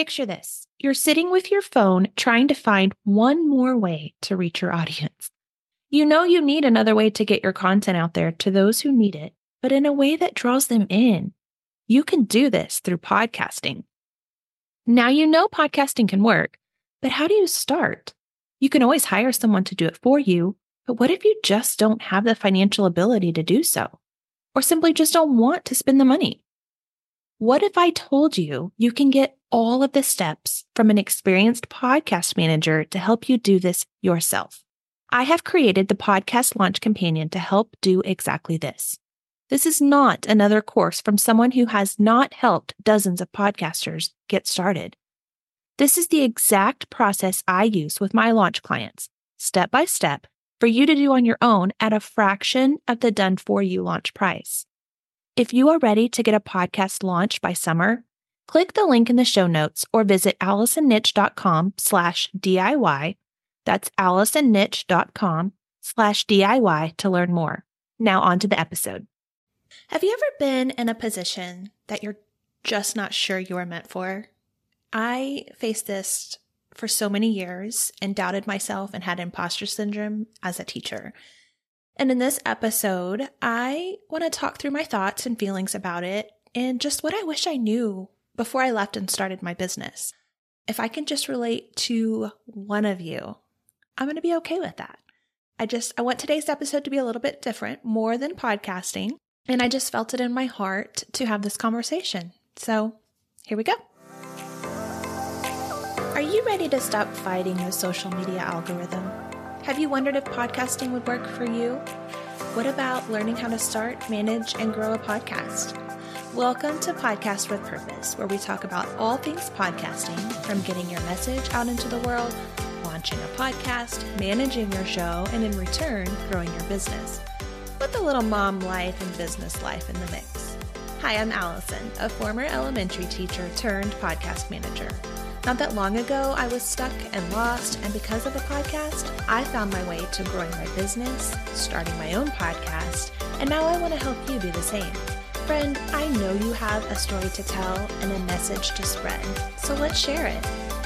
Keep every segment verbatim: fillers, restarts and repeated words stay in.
Picture this. You're sitting with your phone trying to find one more way to reach your audience. You know you need another way to get your content out there to those who need it, but in a way that draws them in. You can do this through podcasting. Now you know podcasting can work, but how do you start? You can always hire someone to do it for you, but what if you just don't have the financial ability to do so? Or simply just don't want to spend the money? What if I told you you can get all of the steps from an experienced podcast manager to help you do this yourself? I have created the Podcast Launch Companion to help do exactly this. This is not another course from someone who has not helped dozens of podcasters get started. This is the exact process I use with my launch clients, step by step, for you to do on your own at a fraction of the done-for-you launch price. If you are ready to get a podcast launched by summer, click the link in the show notes or visit allisonnitch.com slash DIY. That's allisonnitch.com slash DIY to learn more. Now on to the episode. Have you ever been in a position that you're just not sure you are meant for? I faced this for so many years and doubted myself and had imposter syndrome as a teacher. And in this episode, I want to talk through my thoughts and feelings about it and just what I wish I knew before I left and started my business. If I can just relate to one of you, I'm going to be okay with that. I just, I want today's episode to be a little bit different, more than podcasting. And I just felt it in my heart to have this conversation. So here we go. Are you ready to stop fighting the social media algorithm? Have you wondered if podcasting would work for you? What about learning how to start, manage, and grow a podcast? Welcome to Podcast with Purpose, where we talk about all things podcasting, from getting your message out into the world, launching a podcast, managing your show, and in return, growing your business, with a little mom life and business life in the mix. Hi, I'm Allison, a former elementary teacher turned podcast manager. Not that long ago, I was stuck and lost, and because of the podcast, I found my way to growing my business, starting my own podcast, and now I want to help you do the same. Friend, I know you have a story to tell and a message to spread, so let's share it.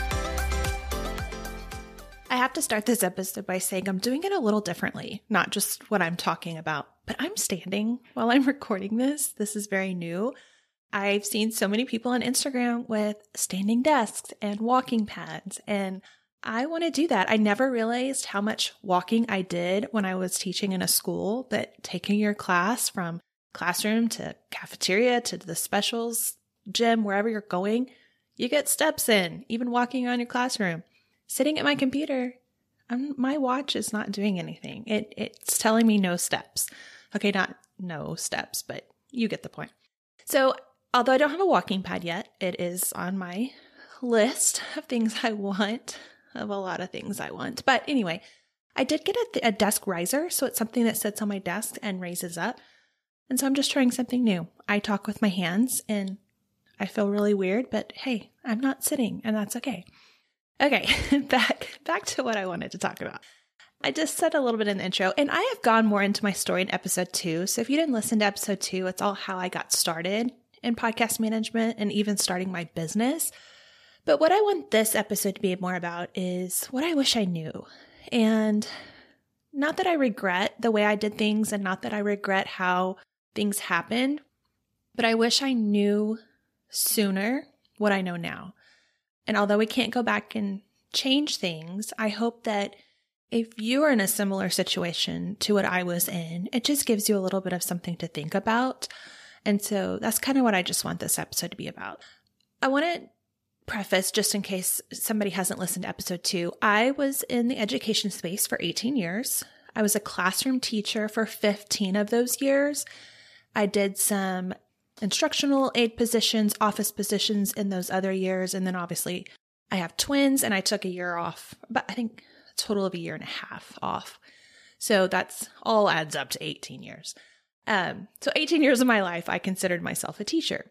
I have to start this episode by saying I'm doing it a little differently, not just what I'm talking about, but I'm standing while I'm recording this. This is very new. I've seen so many people on Instagram with standing desks and walking pads, and I want to do that. I never realized how much walking I did when I was teaching in a school, but taking your class from classroom to cafeteria to the specials gym, wherever you're going, you get steps in, even walking around your classroom. Sitting at my computer, I'm, my watch is not doing anything. It It's telling me no steps. Okay, not no steps, but you get the point. So although I don't have a walking pad yet, it is on my list of things I want, of a lot of things I want. But anyway, I did get a, th- a desk riser, so it's something that sits on my desk and raises up. And so I'm just trying something new. I talk with my hands, and I feel really weird, but hey, I'm not sitting, and that's okay. Okay, back back to what I wanted to talk about. I just said a little bit in the intro, and I have gone more into my story in episode two. So if you didn't listen to episode two, it's all how I got started in podcast management and even starting my business. But what I want this episode to be more about is what I wish I knew. And not that I regret the way I did things and not that I regret how things happened, but I wish I knew sooner what I know now. And although we can't go back and change things, I hope that if you are in a similar situation to what I was in, it just gives you a little bit of something to think about. And so that's kind of what I just want this episode to be about. I want to preface, just in case somebody hasn't listened to episode two, I was in the education space for eighteen years. I was a classroom teacher for fifteen of those years. I did some instructional aid positions, office positions in those other years. And then obviously I have twins and I took a year off, but I think a total of a year and a half off. So that's all adds up to eighteen years. Um, so eighteen years of my life, I considered myself a teacher.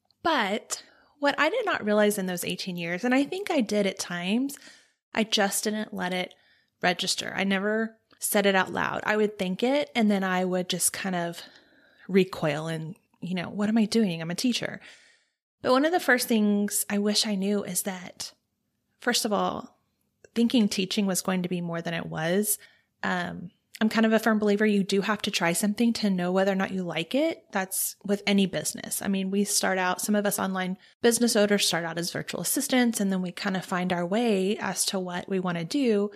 But what I did not realize in those eighteen years, and I think I did at times, I just didn't let it register. I never said it out loud. I would think it, and then I would just kind of recoil and, you know, what am I doing? I'm a teacher. But one of the first things I wish I knew is that, first of all, thinking teaching was going to be more than it was. Um, I'm kind of a firm believer you do have to try something to know whether or not you like it. That's with any business. I mean, we start out, some of us online business owners start out as virtual assistants, and then we kind of find our way as to what we want to do.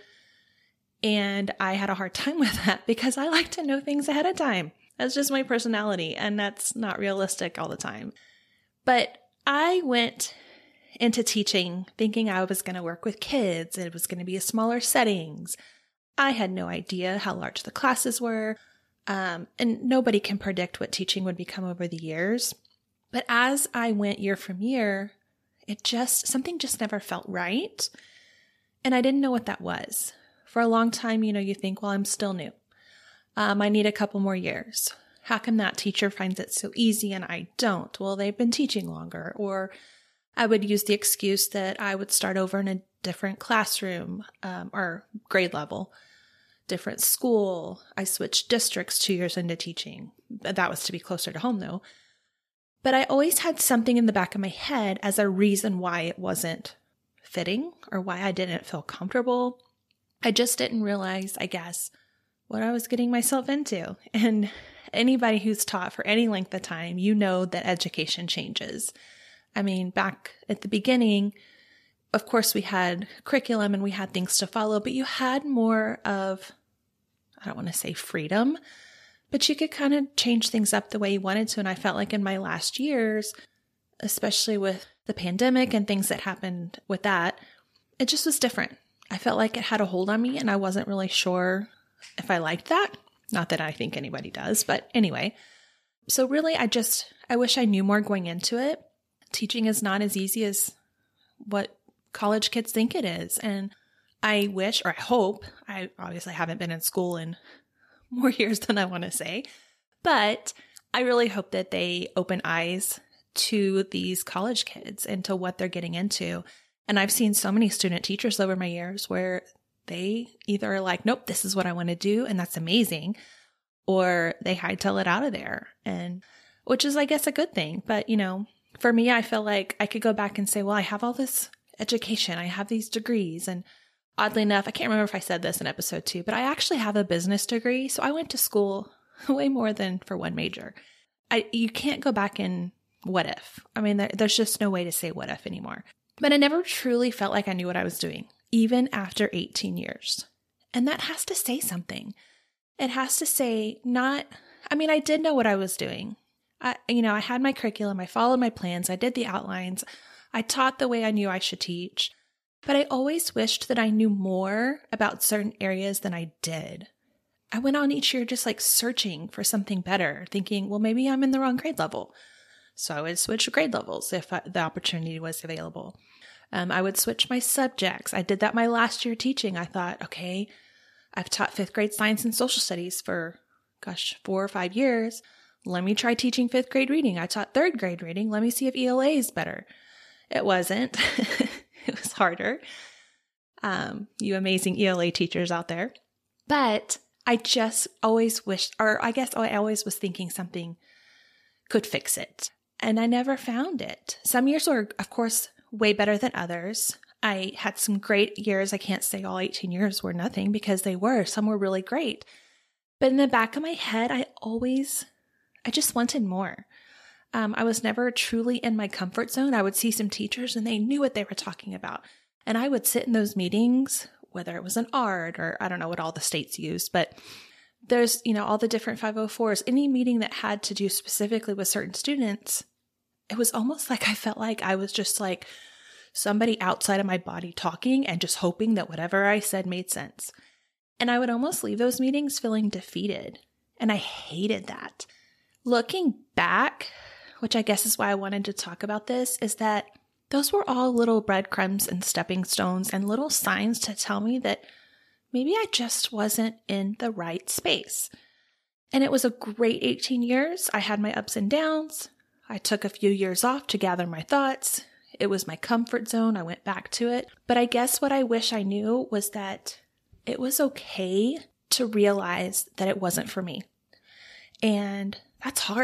And I had a hard time with that because I like to know things ahead of time. That's just my personality, and that's not realistic all the time. But I went into teaching thinking I was going to work with kids. It was going to be a smaller settings. I had no idea how large the classes were, um, and nobody can predict what teaching would become over the years. But as I went year from year, it just, something just never felt right. And I didn't know what that was. For a long time, you know, you think, well, I'm still new. Um, I need a couple more years. How come that teacher finds it so easy and I don't? Well, they've been teaching longer. Or I would use the excuse that I would start over in a different classroom um, or grade level, different school. I switched districts two years into teaching. That was to be closer to home though. But I always had something in the back of my head as a reason why it wasn't fitting or why I didn't feel comfortable. I just didn't realize, I guess, what I was getting myself into. And anybody who's taught for any length of time, you know that education changes. I mean, back at the beginning, of course, we had curriculum and we had things to follow, but you had more of, I don't want to say freedom, but you could kind of change things up the way you wanted to. And I felt like in my last years, especially with the pandemic and things that happened with that, it just was different. I felt like it had a hold on me and I wasn't really sure if I liked that. Not that I think anybody does, but anyway. So really, I just, I wish I knew more going into it. Teaching is not as easy as what college kids think it is. And I wish, or I hope, I obviously haven't been in school in more years than I want to say, but I really hope that they open eyes to these college kids and to what they're getting into. And I've seen so many student teachers over my years where they either are like, nope, this is what I want to do, and that's amazing, or they hightail it out of there, and which is, I guess, a good thing. But, you know, for me, I feel like I could go back and say, well, I have all this education, I have these degrees, and oddly enough, I can't remember if I said this in episode two, but I actually have a business degree, so I went to school way more than for one major. I you can't go back and what if. I mean, there, there's just no way to say what if anymore. But I never truly felt like I knew what I was doing, even after eighteen years. And that has to say something. It has to say not, I mean, I did know what I was doing. I, you know, I had my curriculum, I followed my plans, I did the outlines, I taught the way I knew I should teach, but I always wished that I knew more about certain areas than I did. I went on each year just like searching for something better, thinking, well, maybe I'm in the wrong grade level. So I would switch grade levels if I, the opportunity was available. Um, I would switch my subjects. I did that my last year teaching. I thought, okay, I've taught fifth grade science and social studies for, gosh, four or five years. Let me try teaching fifth grade reading. I taught third grade reading. Let me see if E L A is better. It wasn't. It was harder. Um, you amazing E L A teachers out there. But I just always wished, or I guess I always was thinking something could fix it. And I never found it. Some years were, of course, way better than others. I had some great years. I can't say all eighteen years were nothing because they were. Some were really great. But in the back of my head, I always, I just wanted more. Um, I was never truly in my comfort zone. I would see some teachers and they knew what they were talking about. And I would sit in those meetings, whether it was an art or I don't know what all the states use, but there's, you know, all the different five oh fours, any meeting that had to do specifically with certain students, it was almost like I felt like I was just like somebody outside of my body talking and just hoping that whatever I said made sense. And I would almost leave those meetings feeling defeated. And I hated that. Looking back, which I guess is why I wanted to talk about this, is that those were all little breadcrumbs and stepping stones and little signs to tell me that maybe I just wasn't in the right space. And it was a great eighteen years. I had my ups and downs. I took a few years off to gather my thoughts. It was my comfort zone. I went back to it. But I guess what I wish I knew was that it was okay to realize that it wasn't for me. And that's hard.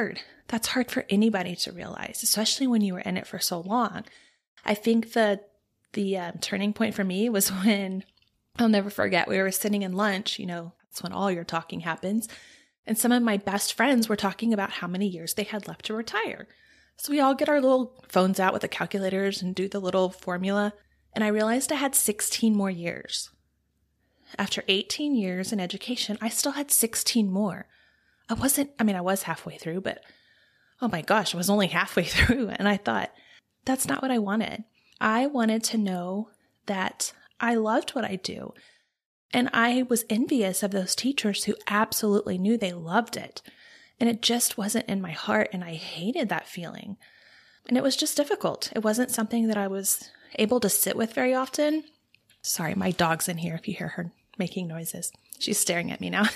That's hard for anybody to realize, especially when you were in it for so long. I think the the um, turning point for me was when, I'll never forget, we were sitting in lunch, you know, that's when all your talking happens. And some of my best friends were talking about how many years they had left to retire. So we all get our little phones out with the calculators and do the little formula. And I realized I had sixteen more years. After eighteen years in education, I still had sixteen more. I wasn't, I mean, I was halfway through, but oh my gosh, I was only halfway through. And I thought, that's not what I wanted. I wanted to know that I loved what I do. And I was envious of those teachers who absolutely knew they loved it. And it just wasn't in my heart. And I hated that feeling. And it was just difficult. It wasn't something that I was able to sit with very often. Sorry, my dog's in here if you hear her making noises. She's staring at me now.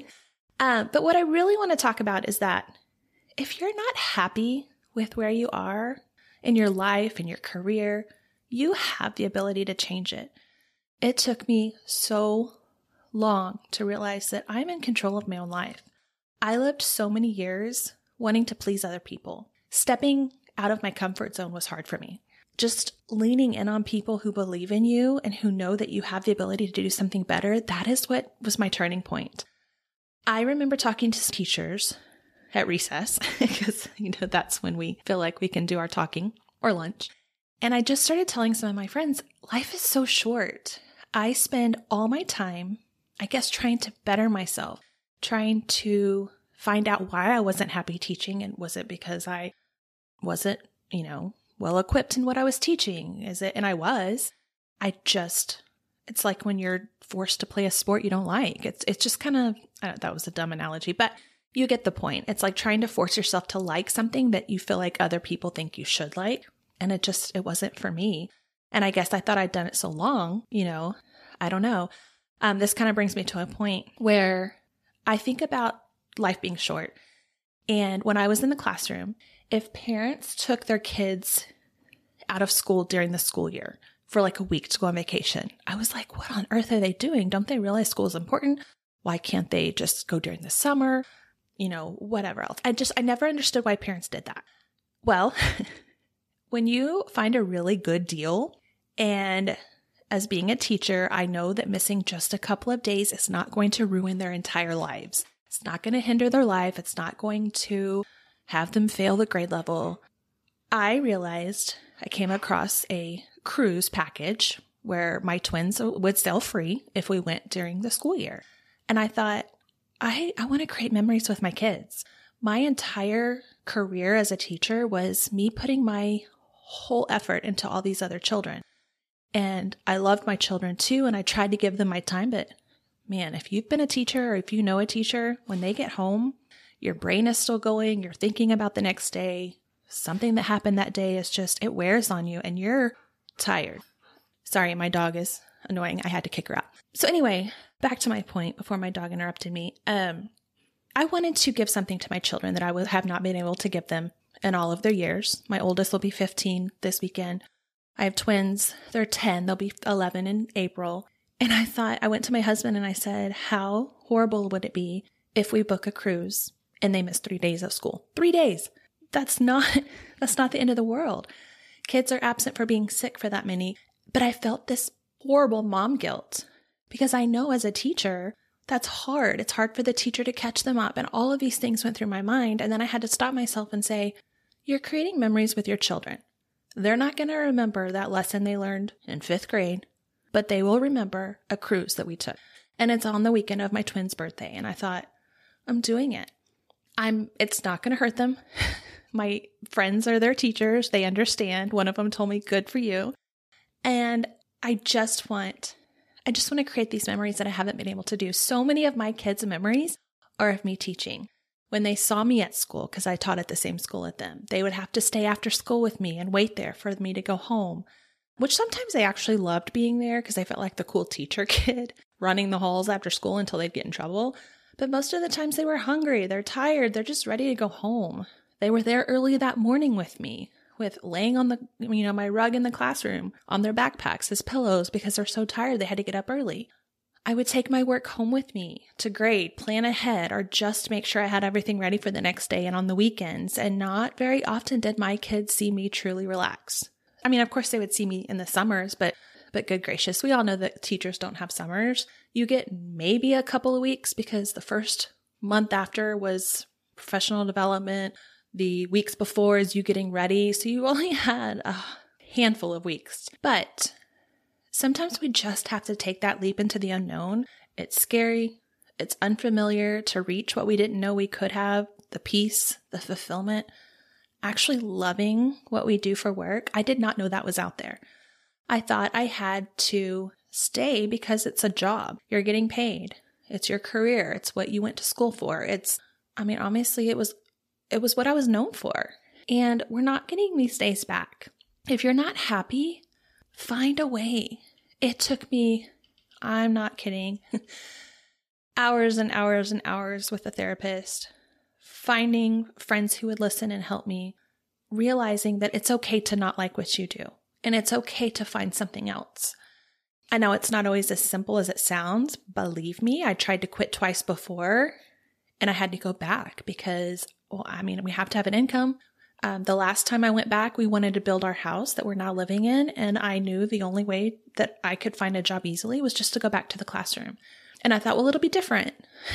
uh, but what I really want to talk about is that if you're not happy with where you are in your life, in your career, you have the ability to change it. It took me so long to realize that I'm in control of my own life. I lived so many years wanting to please other people. Stepping out of my comfort zone was hard for me. Just leaning in on people who believe in you and who know that you have the ability to do something better, that is what was my turning point. I remember talking to teachers at recess, because you know that's when we feel like we can do our talking, or lunch. And I just started telling some of my friends, life is so short. I spend all my time, I guess, trying to better myself, trying to find out why I wasn't happy teaching. And was it because I wasn't, you know, well equipped in what I was teaching? Is it? And I was. I just, it's like when you're forced to play a sport you don't like. It's it's just kind of, I don't, that was a dumb analogy, but you get the point. It's like trying to force yourself to like something that you feel like other people think you should like. And it just, it wasn't for me. And I guess I thought I'd done it so long, you know, I don't know. Um, this kind of brings me to a point where I think about life being short. And when I was in the classroom, if parents took their kids out of school during the school year for like a week to go on vacation, I was like, what on earth are they doing? Don't they realize school is important? Why can't they just go during the summer? You know, whatever else. I just, I never understood why parents did that. Well, when you find a really good deal, and as being a teacher, I know that missing just a couple of days is not going to ruin their entire lives. It's not going to hinder their life. It's not going to have them fail the grade level. I realized I came across a cruise package where my twins would sail free if we went during the school year. And I thought, I, I want to create memories with my kids. My entire career as a teacher was me putting my whole effort into all these other children. And I loved my children too, and I tried to give them my time. But man, if you've been a teacher or if you know a teacher, when they get home, your brain is still going, you're thinking about the next day. Something that happened that day is just, it wears on you and you're tired. Sorry, my dog is annoying. I had to kick her out. So anyway, back to my point before my dog interrupted me. Um, I wanted to give something to my children that I would have not been able to give them in all of their years. My oldest will be fifteen this weekend. I have twins. They're ten. They'll be eleven in April. And I thought, I went to my husband and I said, how horrible would it be if we book a cruise and they miss three days of school? Three days. That's not, that's not the end of the world. Kids are absent for being sick for that many. But I felt this horrible mom guilt because I know as a teacher, that's hard. It's hard for the teacher to catch them up. And all of these things went through my mind. And then I had to stop myself and say, you're creating memories with your children. They're not going to remember that lesson they learned in fifth grade, but they will remember a cruise that we took. And it's on the weekend of my twins' birthday. And I thought, I'm doing it. I'm, it's not going to hurt them. My friends are their teachers. They understand. One of them told me, good for you. And I just want, I just want to create these memories that I haven't been able to do. So many of my kids' memories are of me teaching. When they saw me at school, because I taught at the same school at them, they would have to stay after school with me and wait there for me to go home, which sometimes they actually loved being there because they felt like the cool teacher kid running the halls after school until they'd get in trouble. But most of the times they were hungry, they're tired, they're just ready to go home. They were there early that morning with me, with laying on the, you know, my rug in the classroom, on their backpacks as pillows because they're so tired they had to get up early. I would take my work home with me to grade, plan ahead, or just make sure I had everything ready for the next day and on the weekends. And not very often did my kids see me truly relax. I mean, of course they would see me in the summers, but but good gracious, we all know that teachers don't have summers. You get maybe a couple of weeks because the first month after was professional development. The weeks before is you getting ready. So you only had a handful of weeks. But sometimes we just have to take that leap into the unknown. It's scary. It's unfamiliar to reach what we didn't know we could have, the peace, the fulfillment, actually loving what we do for work. I did not know that was out there. I thought I had to stay because it's a job. You're getting paid. It's your career. It's what you went to school for. It's, I mean, honestly, it was, it was what I was known for. And we're not getting these days back. If you're not happy, find a way. It took me, I'm not kidding, hours and hours and hours with a therapist, finding friends who would listen and help me, realizing that it's okay to not like what you do. And it's okay to find something else. I know it's not always as simple as it sounds. Believe me, I tried to quit twice before and I had to go back because, well, I mean, we have to have an income. Um, the last time I went back, we wanted to build our house that we're now living in. And I knew the only way that I could find a job easily was just to go back to the classroom. And I thought, well, it'll be different.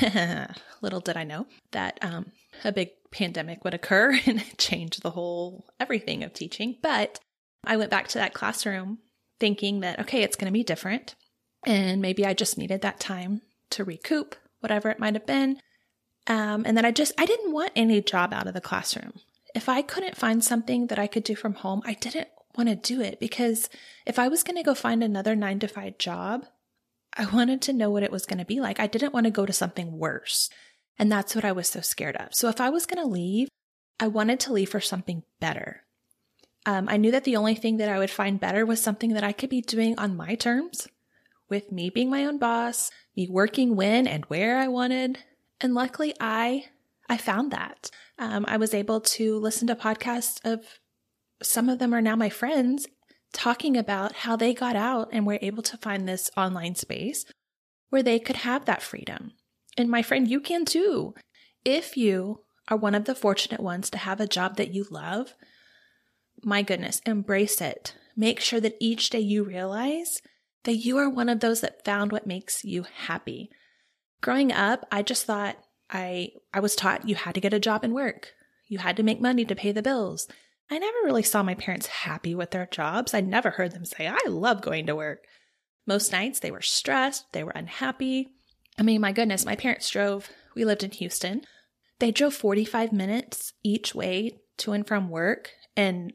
Little did I know that um, a big pandemic would occur and change the whole everything of teaching. But I went back to that classroom thinking that, okay, it's going to be different. And maybe I just needed that time to recoup, whatever it might have been. Um, and then I just, I didn't want any job out of the classroom. If I couldn't find something that I could do from home, I didn't want to do it because if I was going to go find another nine to five job, I wanted to know what it was going to be like. I didn't want to go to something worse. And that's what I was so scared of. So if I was going to leave, I wanted to leave for something better. Um, I knew that the only thing that I would find better was something that I could be doing on my terms, with me being my own boss, me working when and where I wanted. And luckily, I I found that. Um, I was able to listen to podcasts of, some of them are now my friends, talking about how they got out and were able to find this online space where they could have that freedom. And my friend, you can too. If you are one of the fortunate ones to have a job that you love, my goodness, embrace it. Make sure that each day you realize that you are one of those that found what makes you happy. Growing up, I just thought I I was taught you had to get a job and work. You had to make money to pay the bills. I never really saw my parents happy with their jobs. I never heard them say, I love going to work. Most nights they were stressed. They were unhappy. I mean, my goodness, my parents drove, we lived in Houston. They drove forty-five minutes each way to and from work. And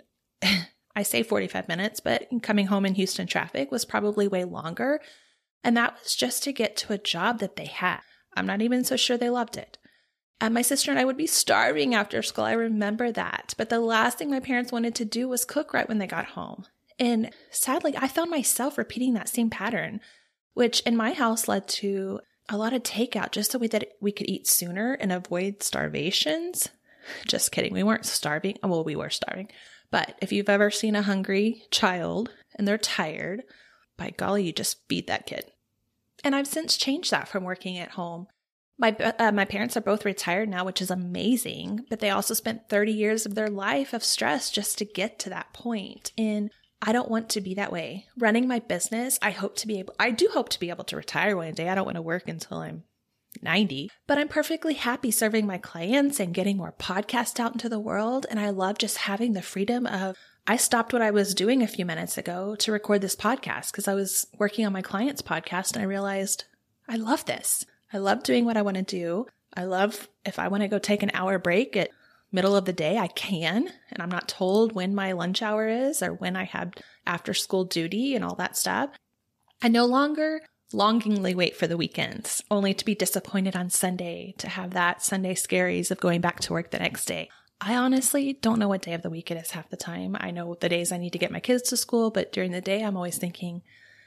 I say forty-five minutes, but coming home in Houston traffic was probably way longer. And that was just to get to a job that they had. I'm not even so sure they loved it. And my sister and I would be starving after school. I remember that. But the last thing my parents wanted to do was cook right when they got home. And sadly, I found myself repeating that same pattern, which in my house led to a lot of takeout just so we, that we could eat sooner and avoid starvations. Just kidding. We weren't starving. Well, we were starving. But if you've ever seen a hungry child and they're tired, by golly, you just feed that kid. And I've since changed that from working at home. My uh, my parents are both retired now, which is amazing, but they also spent thirty years of their life of stress just to get to that point. And I don't want to be that way. Running my business, I hope to be able, I do hope to be able to retire one day. I don't want to work until I'm ninety, but I'm perfectly happy serving my clients and getting more podcasts out into the world. And I love just having the freedom of, I stopped what I was doing a few minutes ago to record this podcast because I was working on my client's podcast and I realized I love this. I love doing what I want to do. I love if I want to go take an hour break at middle of the day, I can, and I'm not told when my lunch hour is or when I have after school duty and all that stuff. I no longer longingly wait for the weekends, only to be disappointed on Sunday, to have that Sunday scaries of going back to work the next day. I honestly don't know what day of the week it is half the time. I know the days I need to get my kids to school, but during the day, I'm always thinking,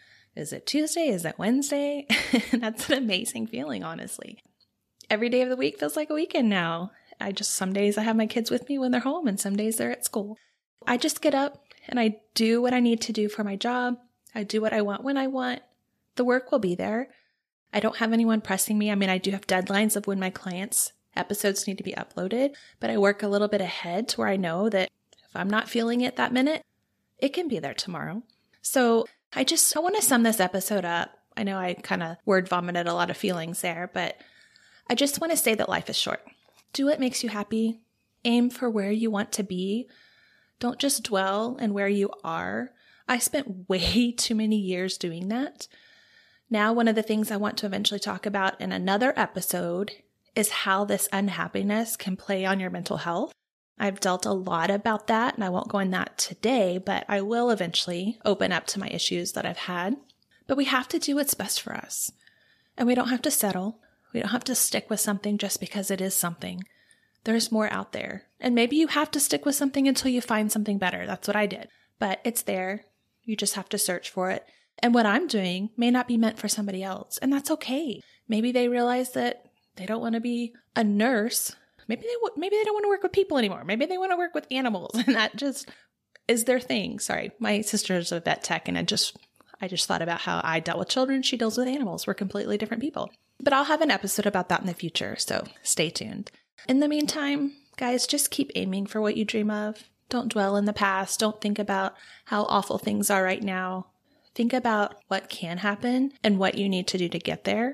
is it Tuesday? Is it Wednesday? That's an amazing feeling, honestly. Every day of the week feels like a weekend now. I just, some days I have my kids with me when they're home and some days they're at school. I just get up and I do what I need to do for my job. I do what I want when I want. The work will be there. I don't have anyone pressing me. I mean, I do have deadlines of when my clients' episodes need to be uploaded, but I work a little bit ahead to where I know that if I'm not feeling it that minute, it can be there tomorrow. So I just, I want to sum this episode up. I know I kind of word vomited a lot of feelings there, but I just want to say that life is short. Do what makes you happy. Aim for where you want to be. Don't just dwell in where you are. I spent way too many years doing that. Now, one of the things I want to eventually talk about in another episode is how this unhappiness can play on your mental health. I've dealt a lot about that, and I won't go in that today, but I will eventually open up to my issues that I've had. But we have to do what's best for us. And we don't have to settle. We don't have to stick with something just because it is something. There's more out there. And maybe you have to stick with something until you find something better. That's what I did. But it's there. You just have to search for it. And what I'm doing may not be meant for somebody else. And that's okay. Maybe they realize that they don't want to be a nurse. Maybe they w- maybe they don't want to work with people anymore. Maybe they want to work with animals. And that just is their thing. Sorry, my sister's a vet tech, and I just I just thought about how I dealt with children. She deals with animals. We're completely different people. But I'll have an episode about that in the future, so stay tuned. In the meantime, guys, just keep aiming for what you dream of. Don't dwell in the past. Don't think about how awful things are right now. Think about what can happen and what you need to do to get there.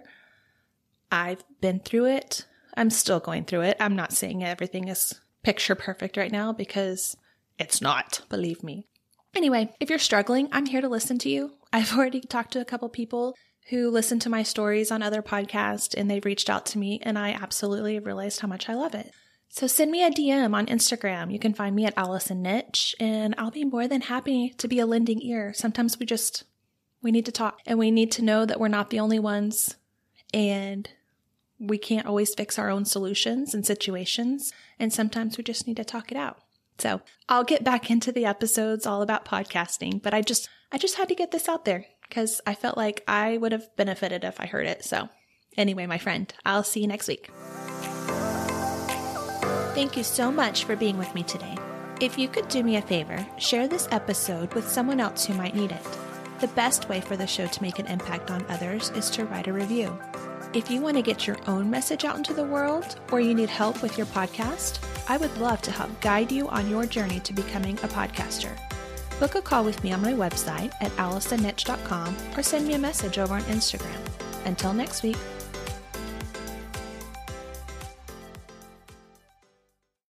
I've been through it. I'm still going through it. I'm not saying everything is picture perfect right now because it's not, believe me. Anyway, if you're struggling, I'm here to listen to you. I've already talked to a couple people who listen to my stories on other podcasts, and they've reached out to me, and I absolutely realized how much I love it. So send me a D M on Instagram. You can find me at Allison Nitch, and I'll be more than happy to be a lending ear. Sometimes we just, we need to talk, and we need to know that we're not the only ones, and we can't always fix our own solutions and situations, and sometimes we just need to talk it out. So I'll get back into the episodes all about podcasting, but I just, I just had to get this out there because I felt like I would have benefited if I heard it. So anyway, my friend, I'll see you next week. Thank you so much for being with me today. If you could do me a favor, share this episode with someone else who might need it. The best way for the show to make an impact on others is to write a review. If you want to get your own message out into the world, or you need help with your podcast, I would love to help guide you on your journey to becoming a podcaster. Book a call with me on my website at allison nitch dot com or send me a message over on Instagram. Until next week.